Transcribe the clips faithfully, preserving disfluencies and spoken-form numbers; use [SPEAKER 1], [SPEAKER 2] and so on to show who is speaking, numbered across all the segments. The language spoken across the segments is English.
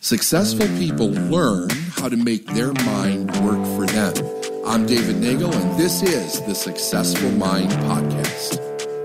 [SPEAKER 1] Successful people learn how to make their mind work for them. I'm David Nagel, and this is the Successful Mind Podcast.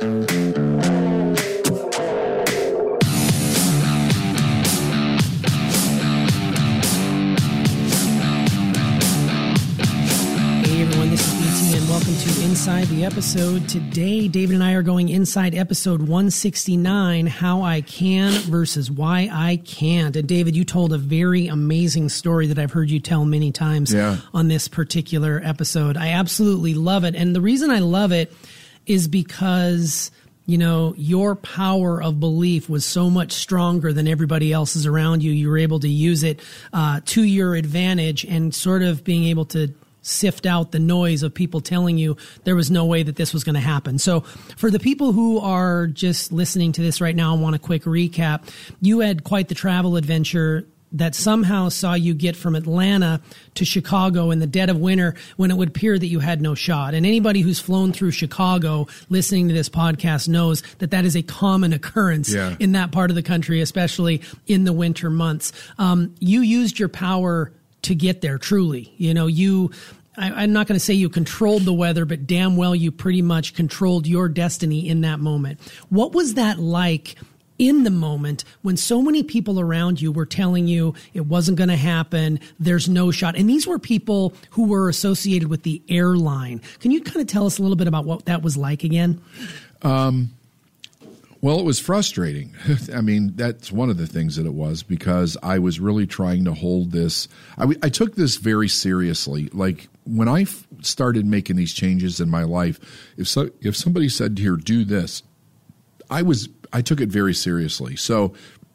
[SPEAKER 2] Welcome to Inside the Episode. Today, David and I are going inside episode one sixty-nine, How I Can versus Why I Can't. And David, you told a very amazing story that I've heard you tell many times
[SPEAKER 1] yeah.
[SPEAKER 2] on this particular episode. I absolutely love it. And the reason I love it is because, you know, your power of belief was so much stronger than everybody else's around you. You were able to use it uh, to your advantage and sort of being able to sift out the noise of people telling you there was no way that this was going to happen. So for the people who are just listening to this right now and want a quick recap, you had quite the travel adventure that somehow saw you get from Atlanta to Chicago in the dead of winter when it would appear that you had no shot. And anybody who's flown through Chicago listening to this podcast knows that that is a common occurrence
[SPEAKER 1] yeah.
[SPEAKER 2] in that part of the country, especially in the winter months. Um, you used your power to get there, truly. You know, you, I, I'm not going to say you controlled the weather, but damn well you pretty much controlled your destiny in that moment. What was that like in the moment when so many people around you were telling you it wasn't going to happen, there's no shot? And these were people who were associated with the airline. Can you kind of tell us a little bit about what that was like again?
[SPEAKER 1] Um, Well, it was frustrating. I mean, that's one of the things that it was, because I was really trying to hold this. I, I took this very seriously. Like when I f- started making these changes in my life, if so, if somebody said here, do this, I was I took it very seriously. So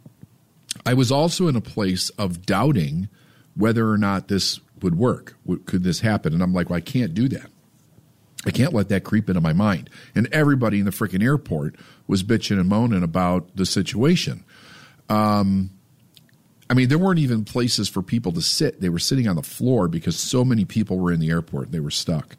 [SPEAKER 1] I was also in a place of doubting whether or not this would work. Could this happen? And I'm like, well, I can't do that. I can't let that creep into my mind. And everybody in the freaking airport was bitching and moaning about the situation. Um, I mean, there weren't even places for people to sit. They were sitting on the floor because so many people were in the airport. They were stuck.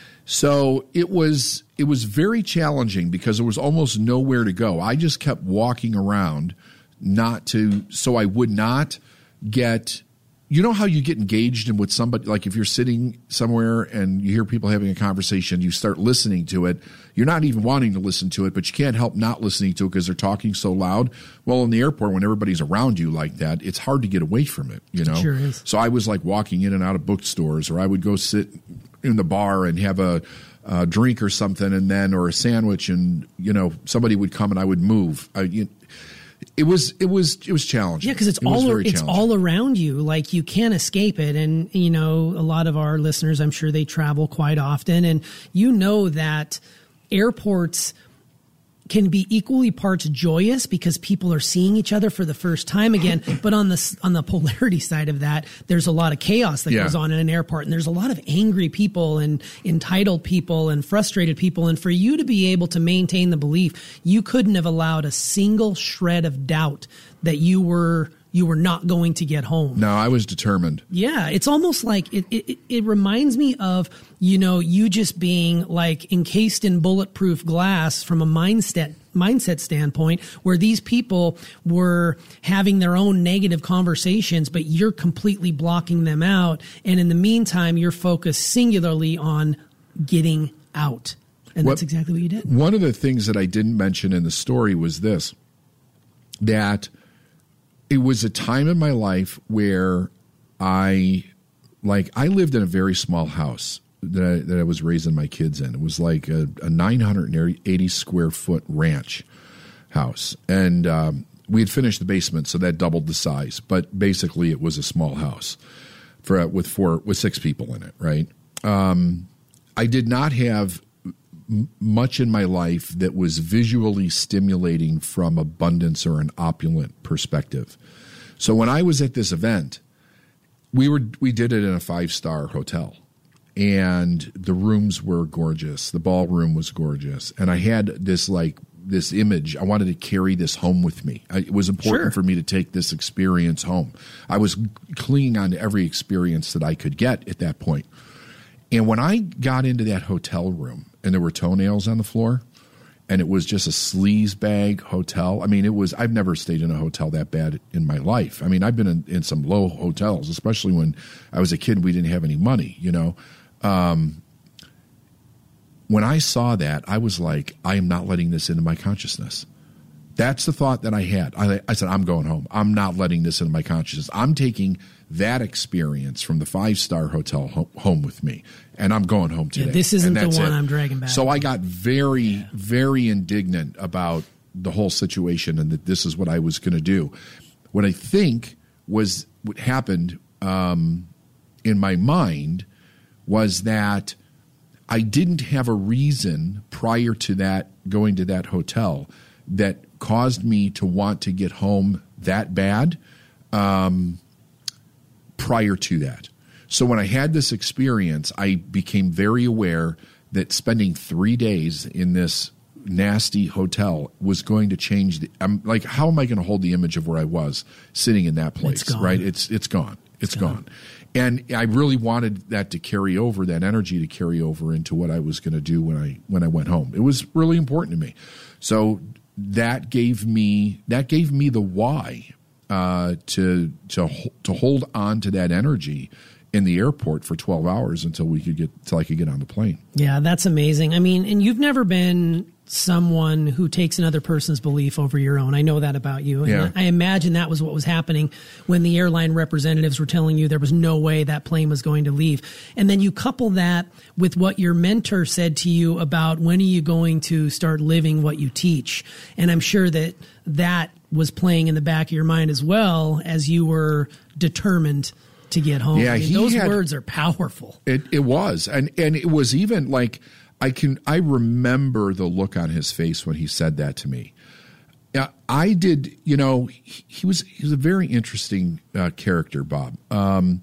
[SPEAKER 1] So it was it was very challenging because there was almost nowhere to go. I just kept walking around, not to so I would not get. You know how you get engaged in with somebody, like if you're sitting somewhere and you hear people having a conversation, you start listening to it. You're not even wanting to listen to it, but you can't help not listening to it because they're talking so loud. Well, in the airport, when everybody's around you like that, it's hard to get away from it, you know?
[SPEAKER 2] Sure is.
[SPEAKER 1] So I was like walking in and out of bookstores, or I would go sit in the bar and have a, a drink or something, and then, or a sandwich, and, you know, somebody would come and I would move. I, you, It was it was it was challenging.
[SPEAKER 2] Yeah, because it's
[SPEAKER 1] it
[SPEAKER 2] all it's all around you. Like you can't escape it. And you know, a lot of our listeners, I'm sure they travel quite often, and you know that airports can be equally parts joyous because people are seeing each other for the first time again. But on the on the polarity side of that, there's a lot of chaos that
[SPEAKER 1] yeah.
[SPEAKER 2] goes on in an airport, and there's a lot of angry people and entitled people and frustrated people. And for you to be able to maintain the belief, you couldn't have allowed a single shred of doubt that you were you were not going to get home.
[SPEAKER 1] No, I was determined.
[SPEAKER 2] Yeah, it's almost like it, it, it reminds me of, you know, you just being like encased in bulletproof glass from a mindset mindset standpoint, where these people were having their own negative conversations, but you're completely blocking them out. And in the meantime, you're focused singularly on getting out. And
[SPEAKER 1] what,
[SPEAKER 2] that's exactly what you did.
[SPEAKER 1] One of the things that I didn't mention in the story was this, that it was a time in my life where I, like, I lived in a very small house that I, that I was raising my kids in. It was like a, a nine hundred eighty square foot ranch house. And um, we had finished the basement, so that doubled the size. But basically it was a small house for with four, with six people in it, right? Um, I did not have m- much in my life that was visually stimulating from abundance or an opulent perspective. So when I was at this event, we were we did it in a five-star hotel. And the rooms were gorgeous. The ballroom was gorgeous. And I had this like this image. I wanted to carry this home with me. I, it was important
[SPEAKER 2] Sure.
[SPEAKER 1] for me to take this experience home. I was clinging on to every experience that I could get at that point. And when I got into that hotel room and there were toenails on the floor, and it was just a sleaze bag hotel. I mean, it was, I've never stayed in a hotel that bad in my life. I mean, I've been in, in some low hotels, especially when I was a kid and we didn't have any money, you know. Um, when I saw that, I was like, I am not letting this into my consciousness. That's the thought that I had. I, I said, I'm going home. I'm not letting this into my consciousness. I'm taking that experience from the five-star hotel ho- home with me, and I'm going home today.
[SPEAKER 2] Yeah, this isn't the one
[SPEAKER 1] it.
[SPEAKER 2] I'm dragging back.
[SPEAKER 1] So I got very, yeah. very indignant about the whole situation and that this is what I was going to do. What I think was what happened um, in my mind was that I didn't have a reason prior to that, going to that hotel, that caused me to want to get home that bad um, prior to that. So when I had this experience, I became very aware that spending three days in this nasty hotel was going to change. The, I'm like, how am I going to hold the image of where I was sitting in that place?
[SPEAKER 2] It's gone.
[SPEAKER 1] Right? It's it's gone. It's, it's gone. gone. And I really wanted that to carry over, that energy to carry over into what I was going to do when I when I went home. It was really important to me. So that gave me that gave me the why uh, to to to hold on to that energy in the airport for twelve hours until we could get till I could get on the plane.
[SPEAKER 2] Yeah, that's amazing. I mean, and you've never been someone who takes another person's belief over your own. I know that about you. And
[SPEAKER 1] yeah.
[SPEAKER 2] I imagine that was what was happening when the airline representatives were telling you there was no way that plane was going to leave. And then you couple that with what your mentor said to you about when are you going to start living what you teach. And I'm sure that that was playing in the back of your mind as well as you were determined to get home.
[SPEAKER 1] Yeah,
[SPEAKER 2] I mean,
[SPEAKER 1] he
[SPEAKER 2] those
[SPEAKER 1] had,
[SPEAKER 2] words are powerful.
[SPEAKER 1] It it was. And and it was even like I can I remember the look on his face when he said that to me. Uh, I did, you know, he, he was he was a very interesting uh, character, Bob. Um,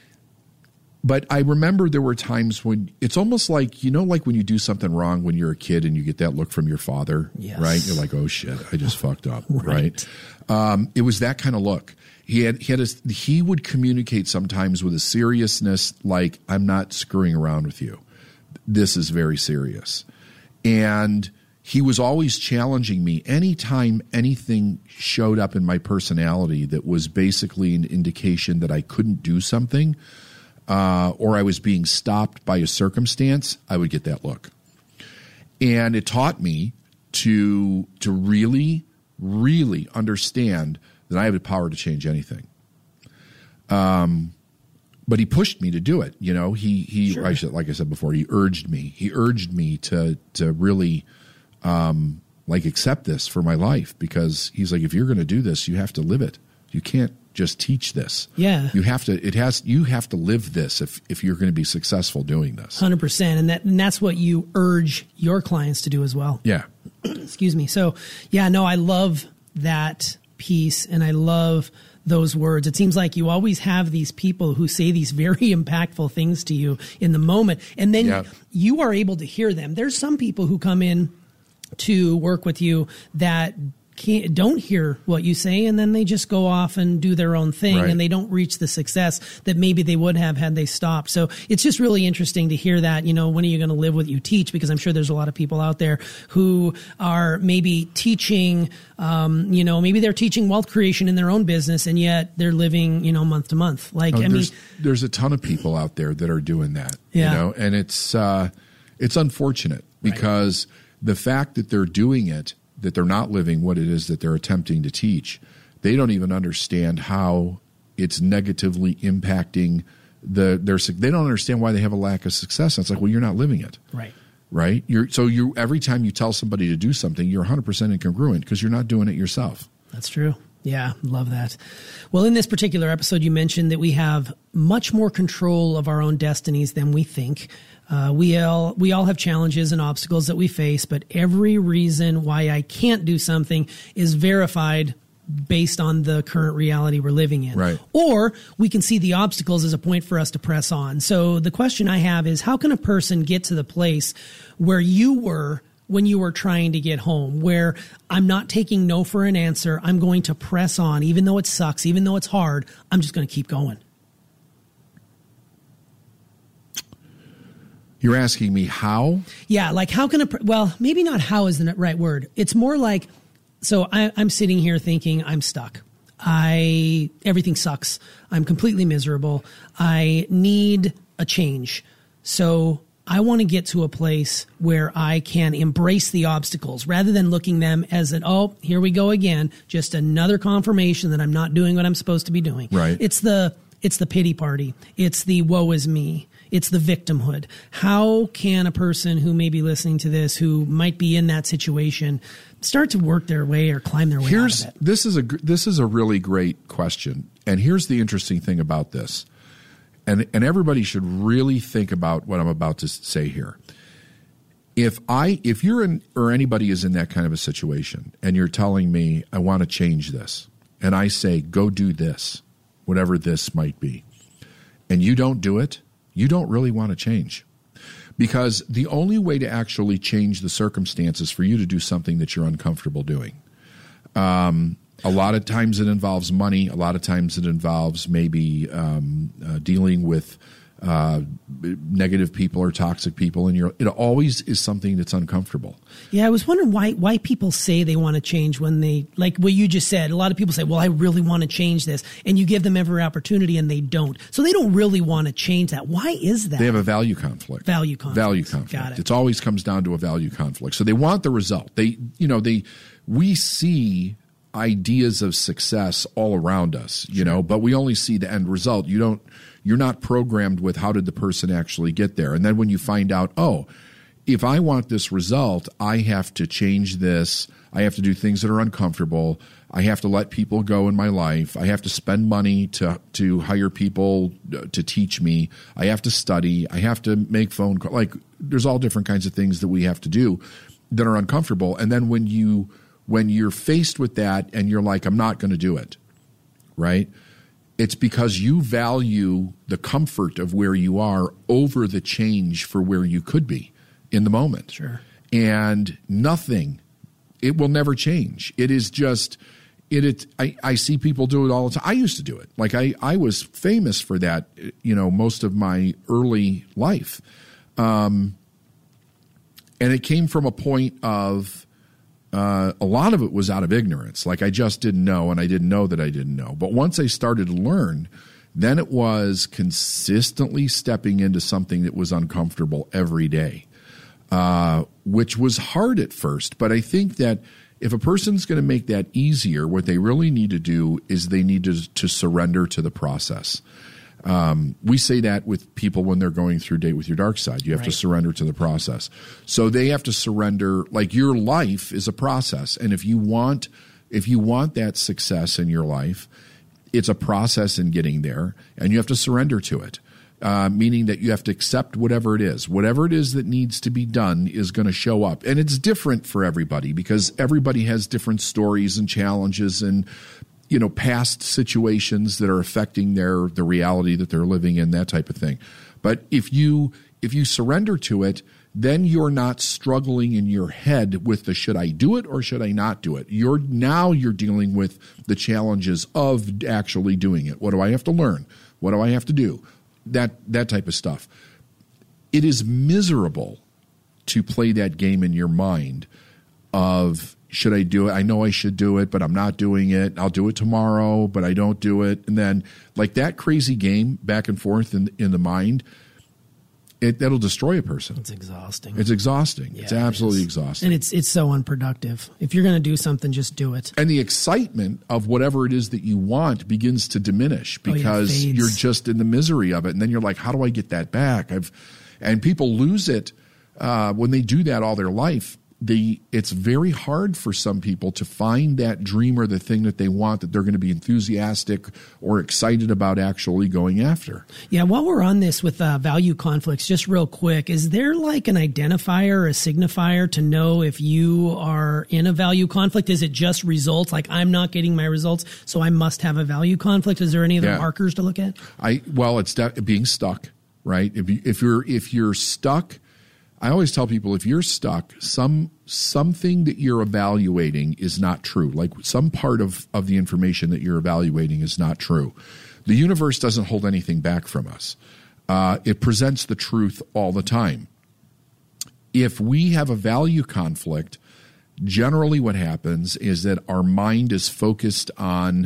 [SPEAKER 1] but I remember there were times when it's almost like, you know, like when you do something wrong when you're a kid and you get that look from your father,
[SPEAKER 2] yes.
[SPEAKER 1] right? You're like, oh shit, I just fucked up,
[SPEAKER 2] right?
[SPEAKER 1] right? Um, it was that kind of look. He had he had a, he would communicate sometimes with a seriousness like, I'm not screwing around with you. This is very serious. And he was always challenging me anytime anything showed up in my personality that was basically an indication that I couldn't do something uh, or I was being stopped by a circumstance, I would get that look. And it taught me to to really, really understand that I have the power to change anything. Um But he pushed me to do it. You know, he, he
[SPEAKER 2] sure.
[SPEAKER 1] I should, like I said before, he urged me. He urged me to to really um, like accept this for my life because he's like, if you're going to do this, you have to live it. You can't just teach this.
[SPEAKER 2] Yeah.
[SPEAKER 1] You have to, it has, you have to live this if, if you're going to be successful doing this.
[SPEAKER 2] one hundred percent. And that, and that's what you urge your clients to do as well.
[SPEAKER 1] Yeah.
[SPEAKER 2] Excuse me. So yeah, no, I love that piece and I love those words. It seems like you always have these people who say these very impactful things to you in the moment, and then
[SPEAKER 1] yeah.
[SPEAKER 2] you are able to hear them. There's some people who come in to work with you that can't, don't hear what you say, and then they just go off and do their own thing,
[SPEAKER 1] right.
[SPEAKER 2] and they don't reach the success that maybe they would have had they stopped. So it's just really interesting to hear that, you know, when are you going to live what you teach? Because I'm sure there's a lot of people out there who are maybe teaching, um, you know, maybe they're teaching wealth creation in their own business, and yet they're living, you know, month to month. Like,
[SPEAKER 1] oh,
[SPEAKER 2] I
[SPEAKER 1] there's,
[SPEAKER 2] mean,
[SPEAKER 1] there's a ton of people out there that are doing that,
[SPEAKER 2] yeah.
[SPEAKER 1] you know, and it's, uh, it's unfortunate because right. the fact that they're doing it, that they're not living what it is that they're attempting to teach, they don't even understand how it's negatively impacting the their. They don't understand why they have a lack of success. And it's like, well, you're not living it,
[SPEAKER 2] right?
[SPEAKER 1] Right. You're so you every time you tell somebody to do something, you're one hundred percent incongruent because you're not doing it yourself.
[SPEAKER 2] That's true. Yeah, love that. Well, in this particular episode, you mentioned that we have much more control of our own destinies than we think. Uh, we all we all have challenges and obstacles that we face, but every reason why I can't do something is verified based on the current reality we're living in.
[SPEAKER 1] Right.
[SPEAKER 2] Or we can see the obstacles as a point for us to press on. So the question I have is, how can a person get to the place where you were when you were trying to get home, where I'm not taking no for an answer, I'm going to press on, even though it sucks, even though it's hard, I'm just going to keep going?
[SPEAKER 1] You're asking me how?
[SPEAKER 2] Yeah, like how can a, well, maybe not how is the right word. It's more like, so I, I'm sitting here thinking I'm stuck. I, everything sucks. I'm completely miserable. I need a change. So I want to get to a place where I can embrace the obstacles rather than looking them as an, oh, here we go again. Just another confirmation that I'm not doing what I'm supposed to be doing.
[SPEAKER 1] Right.
[SPEAKER 2] It's the, it's the pity party. It's the woe is me. It's the victimhood. How can a person who may be listening to this, who might be in that situation, start to work their way or climb their way
[SPEAKER 1] here's,
[SPEAKER 2] out of it?
[SPEAKER 1] This is a this is a really great question, and here's the interesting thing about this, and and everybody should really think about what I'm about to say here. If I if you're in or anybody is in that kind of a situation, and you're telling me I want to change this, and I say go do this, whatever this might be, and you don't do it, you don't really want to change. Because the only way to actually change the circumstances for you to do something that you're uncomfortable doing. Um, a lot of times it involves money. A lot of times it involves maybe um, uh, dealing with uh, negative people or toxic people. And you're, it always is something that's uncomfortable.
[SPEAKER 2] Yeah, I was wondering why why people say they want to change when they, like what you just said, a lot of people say, well, I really want to change this. And you give them every opportunity and they don't. So they don't really want to change that. Why is that?
[SPEAKER 1] They have a value conflict.
[SPEAKER 2] Value conflict.
[SPEAKER 1] Value conflict.
[SPEAKER 2] Got it.
[SPEAKER 1] It always comes down to a value conflict. So they want the result. They, you know, they, we see ideas of success all around us, you know, but we only see the end result. You don't, you're not programmed with how did the person actually get there. And then when you find out, oh, if I want this result, I have to change this. I have to do things that are uncomfortable. I have to let people go in my life. I have to spend money to to hire people to teach me. I have to study. I have to make phone calls. Like there's all different kinds of things that we have to do that are uncomfortable. And then when you when you're faced with that and you're like, I'm not going to do it, right? It's because you value the comfort of where you are over the change for where you could be in the moment.
[SPEAKER 2] Sure.
[SPEAKER 1] And nothing, it will never change. It is just, it. it I, I see people do it all the time. I used to do it. Like I, I was famous for that, you know, most of my early life. Um, and it came from a point of, Uh, a lot of it was out of ignorance. Like I just didn't know, and I didn't know that I didn't know. But once I started to learn, then it was consistently stepping into something that was uncomfortable every day, uh, which was hard at first. But I think that if a person's going to make that easier, what they really need to do is they need to, to surrender to the process. Um, we say that with people when they're going through Date with Your Dark Side. You have
[SPEAKER 2] right.
[SPEAKER 1] to surrender to the process. So they have to surrender, like your life is a process. And if you want, if you want that success in your life, it's a process in getting there and you have to surrender to it. Uh, meaning that you have to accept whatever it is. Whatever it is that needs to be done is going to show up. And it's different for everybody because everybody has different stories and challenges and you know, past situations that are affecting their the reality that they're living in, that type of thing. But if you if you surrender to it, then you're not struggling in your head with the should I do it or should I not do it. You're now you're dealing with the challenges of actually doing it. What do I have to learn? What do I have to do? That that type of stuff. It is miserable to play that game in your mind of should I do it? I know I should do it, but I'm not doing it. I'll do it tomorrow, but I don't do it. And then like that crazy game back and forth in, in the mind, it, that'll destroy a person.
[SPEAKER 2] It's exhausting.
[SPEAKER 1] It's exhausting. Yeah, it's absolutely it exhausting.
[SPEAKER 2] And it's it's so unproductive. If you're going to do something, just do it.
[SPEAKER 1] And the excitement of whatever it is that you want begins to diminish because
[SPEAKER 2] oh, yeah,
[SPEAKER 1] you're just in the misery of it. And then you're like, how do I get that back? I've, and people lose it uh, when they do that all their life. The it's very hard for some people to find that dream or the thing that they want that they're going to be enthusiastic or excited about actually going after.
[SPEAKER 2] Yeah, while we're on this with uh, value conflicts, just real quick, is there like an identifier or a signifier to know if you are in a value conflict? Is it just results? Like I'm not getting my results, so I must have a value conflict. Is there any other
[SPEAKER 1] yeah.
[SPEAKER 2] markers to look at?
[SPEAKER 1] I well, it's de- being stuck, right? If you, if you're if you're stuck. I always tell people if you're stuck, some something that you're evaluating is not true. Like some part of, of the information that you're evaluating is not true. The universe doesn't hold anything back from us. Uh, it presents the truth all the time. if we have a value conflict, generally what happens is that our mind is focused on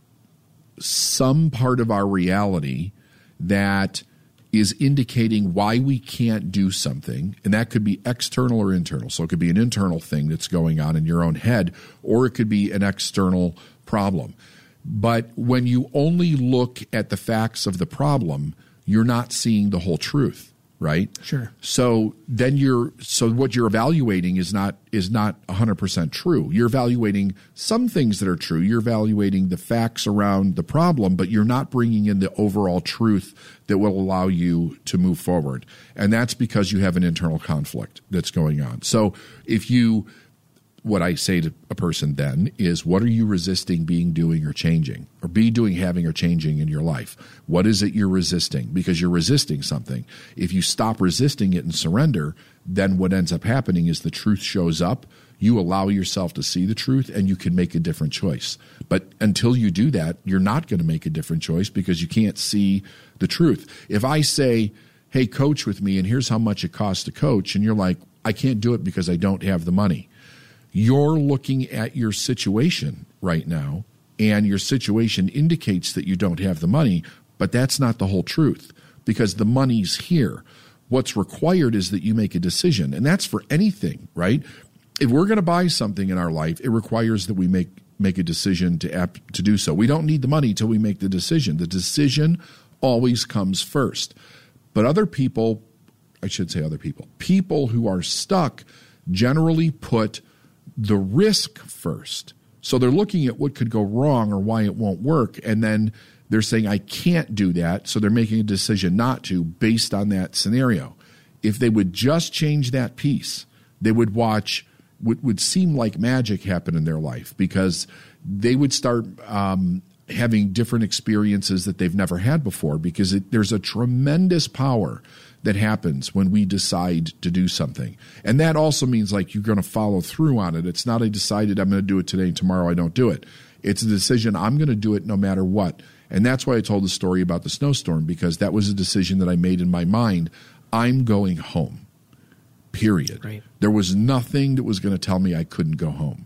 [SPEAKER 1] some part of our reality that is indicating why we can't do something, and that could be external or internal. So it could be an internal thing that's going on in your own head, or it could be an external problem. But when you only look at the facts of the problem, you're not seeing the whole truth, right?
[SPEAKER 2] Sure.
[SPEAKER 1] So then you're so what you're evaluating is not is not one hundred percent true. You're evaluating some things that are true. You're evaluating the facts around the problem, but you're not bringing in the overall truth that will allow you to move forward. And that's because you have an internal conflict that's going on. So if you what I say to a person then is, what are you resisting being, doing, or changing? Or be, doing, having, or changing in your life? What is it you're resisting? Because you're resisting something. If you stop resisting it and surrender, then what ends up happening is the truth shows up. You allow yourself to see the truth, and you can make a different choice. But until you do that, you're not going to make a different choice because you can't see the truth. If I say, hey, coach with me, and here's how much it costs to coach, and you're like, I can't do it because I don't have the money. You're looking at your situation right now, and your situation indicates that you don't have the money, but that's not the whole truth because the money's here. What's required is that you make a decision, and that's for anything, right? If we're going to buy something in our life, it requires that we make make a decision to ap- to do so. We don't need the money till we make the decision. The decision always comes first. But other people, I should say other people, people who are stuck generally put the risk first. So they're looking at what could go wrong or why it won't work, and then they're saying, I can't do that, so they're making a decision not to based on that scenario. If they would just change that piece, they would watch what would seem like magic happen in their life because they would start um, having different experiences that they've never had before because it, there's a tremendous power that happens when we decide to do something. And that also means like you're going to follow through on it. It's not I decided I'm going to do it today and tomorrow I don't do it. It's a decision I'm going to do it no matter what. And that's why I told the story about the snowstorm because that was a decision that I made in my mind. I'm going home, period.
[SPEAKER 2] Right.
[SPEAKER 1] There was nothing that was going to tell me I couldn't go home.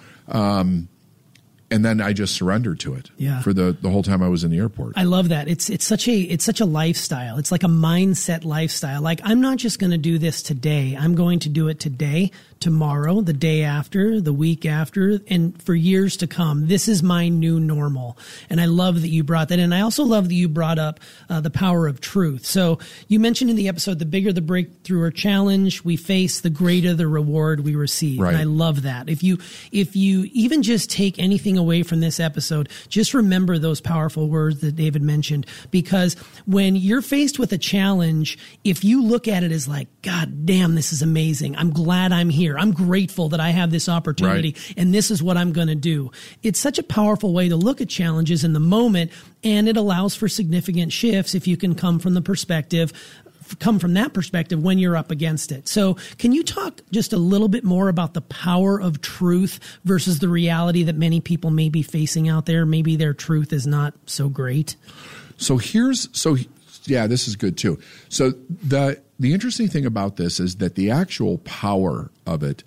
[SPEAKER 1] Um, And then I just surrendered to it
[SPEAKER 2] yeah.
[SPEAKER 1] for the, the whole time I was in the airport.
[SPEAKER 2] I love that. It's it's such a it's such a lifestyle. It's like a mindset lifestyle. Like I'm not just going to do this today. I'm going to do it today, tomorrow, the day after, the week after, and for years to come. This is my new normal. And I love that you brought that in. I also love that you brought up uh, the power of truth. So you mentioned in the episode, the bigger the breakthrough or challenge we face, the greater the reward we receive.
[SPEAKER 1] Right.
[SPEAKER 2] And I love that. If you if you even just take anything away from this episode, just remember those powerful words that David mentioned, because when you're faced with a challenge, if you look at it as like, God damn, this is amazing. I'm glad I'm here. I'm grateful that I have this opportunity
[SPEAKER 1] right.
[SPEAKER 2] and this is what I'm going to do. It's such a powerful way to look at challenges in the moment, and it allows for significant shifts if you can come from the perspective come from that perspective when you're up against it. So can you talk just a little bit more about the power of truth versus the reality that many people may be facing out there? Maybe their truth is not so great.
[SPEAKER 1] So here's, so yeah, this is good too. So the, the interesting thing about this is that the actual power of it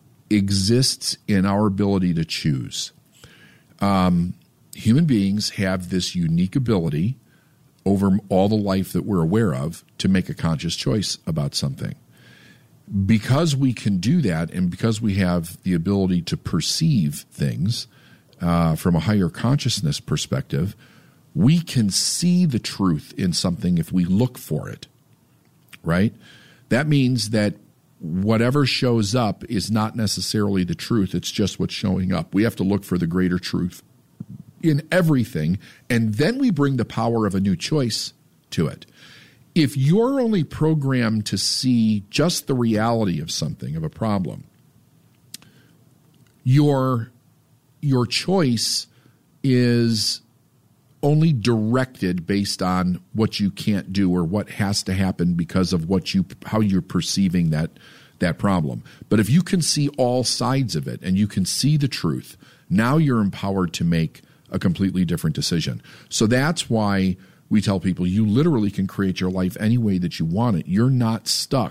[SPEAKER 1] exists in our ability to choose. Um, human beings have this unique ability over all the life that we're aware of to make a conscious choice about something. Because we can do that, and because we have the ability to perceive things uh, from a higher consciousness perspective, we can see the truth in something if we look for it, right? That means that whatever shows up is not necessarily the truth. It's just what's showing up. We have to look for the greater truth in everything, and then we bring the power of a new choice to it. If you're only programmed to see just the reality of something, of a problem, your, your choice is only directed based on what you can't do or what has to happen because of what you how you're perceiving that that problem. But if you can see all sides of it and you can see the truth, now you're empowered to make a completely different decision. So that's why we tell people you literally can create your life any way that you want it. You're not stuck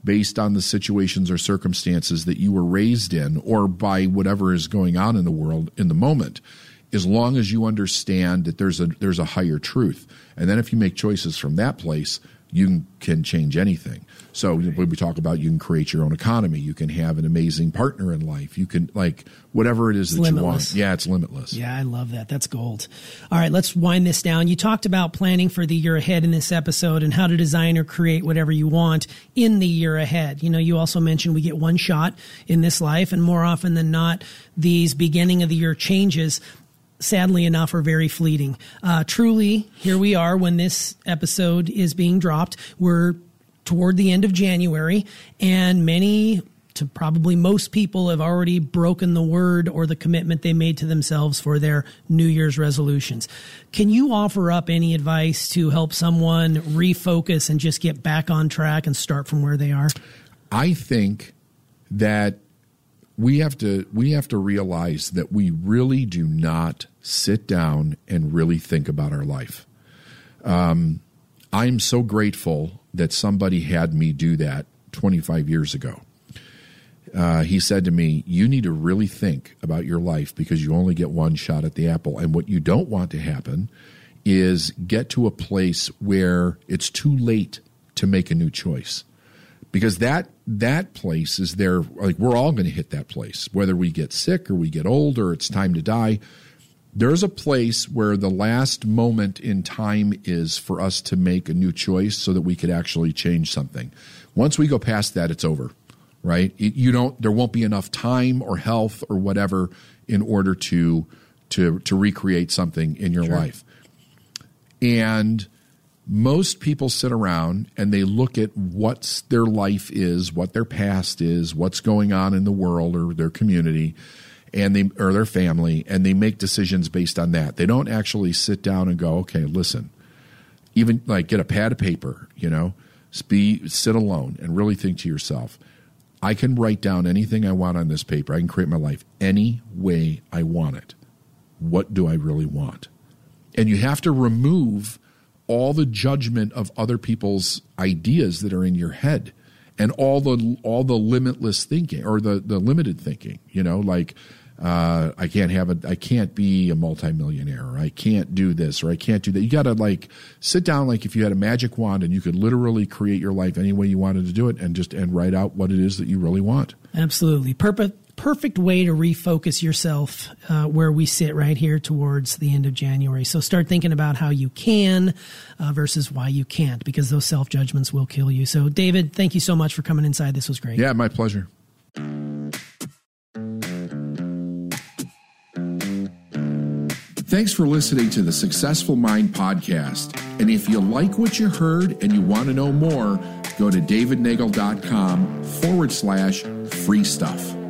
[SPEAKER 1] based on the situations or circumstances that you were raised in, or by whatever is going on in the world in the moment, as long as you understand that there's a there's a higher truth. And then if you make choices from that place, you can change anything. So when we talk about, you can create your own economy, you can have an amazing partner in life, you can, like, whatever it is that you want. Yeah, it's limitless.
[SPEAKER 2] Yeah, I love that. That's gold. All right, let's wind this down. You talked about planning for the year ahead in this episode and how to design or create whatever you want in the year ahead. You know, you also mentioned we get one shot in this life, and more often than not, these beginning of the year changes, sadly enough, are very fleeting. Uh, truly, here we are when this episode is being dropped. We're toward the end of January, and many, to probably most people, have already broken the word or the commitment they made to themselves for their New Year's resolutions. Can you offer up any advice to help someone refocus and just get back on track and start from where they are?
[SPEAKER 1] I think that we have to we have to realize that we really do not sit down and really think about our life. Um, I'm so grateful that somebody had me do that twenty-five years ago. Uh, he said to me, you need to really think about your life because you only get one shot at the apple. And what you don't want to happen is get to a place where it's too late to make a new choice. Because that that place is there, like, we're all going to hit that place, whether we get sick or we get old or it's time to die. There's a place where the last moment in time is for us to make a new choice so that we could actually change something. Once we go past that, it's over, right? You don't. There won't be enough time or health or whatever in order to to to recreate something in your
[SPEAKER 2] Sure.
[SPEAKER 1] life. And most people sit around and they look at what their life is, what their past is, what's going on in the world or their community, and they or their family, and they make decisions based on that. They don't actually sit down and go, okay, listen, even like get a pad of paper, you know, be, sit alone and really think to yourself, I can write down anything I want on this paper. I can create my life any way I want it. What do I really want? And you have to remove all the judgment of other people's ideas that are in your head, and all the all the limitless thinking or the, the limited thinking. You know, like uh, I can't have a I can't be a multimillionaire, or I can't do this, or I can't do that. You got to like sit down, like if you had a magic wand and you could literally create your life any way you wanted to do it, and just and write out what it is that you really want.
[SPEAKER 2] Absolutely. Perfect. Perfect way to refocus yourself uh, where we sit right here towards the end of January. So start thinking about how you can uh, versus why you can't, because those self-judgments will kill you. So, David, thank you so much for coming inside. This was great.
[SPEAKER 1] Yeah, my pleasure. Thanks for listening to the Successful Mind podcast. And if you like what you heard and you want to know more, go to davidnagel.com forward slash free stuff.